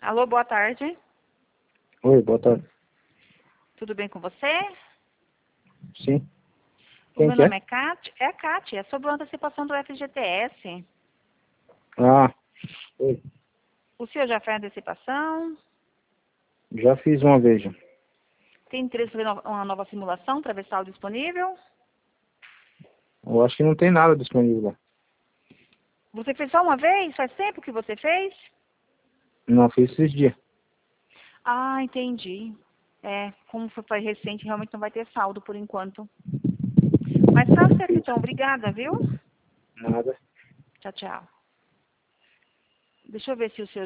Alô, boa tarde. Oi, boa tarde. Tudo bem com você? Sim. O Quem meu que é? nome é Kátia. É a Kátia, é sobre a antecipação do FGTS. Ah, oi. O senhor já fez a antecipação? Já fiz uma vez. Já. Tem interesse em fazer uma nova simulação para ver se está disponível? Eu acho que não tem nada disponível lá. Você fez só uma vez? Faz tempo que você fez? Não, fiz esses dias. Ah, entendi. É, como foi recente, realmente não vai ter saldo por enquanto. Mas tá certo então, obrigada, viu? Nada. Tchau, tchau. Deixa eu ver se o senhor